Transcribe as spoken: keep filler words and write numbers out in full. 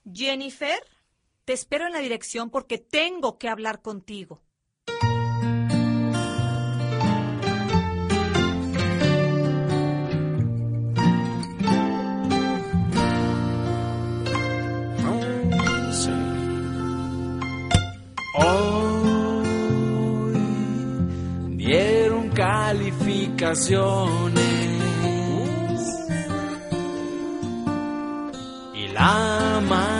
Jennifer, te espero en la dirección porque tengo que hablar contigo. Hoy dieron calificaciones y la mayoría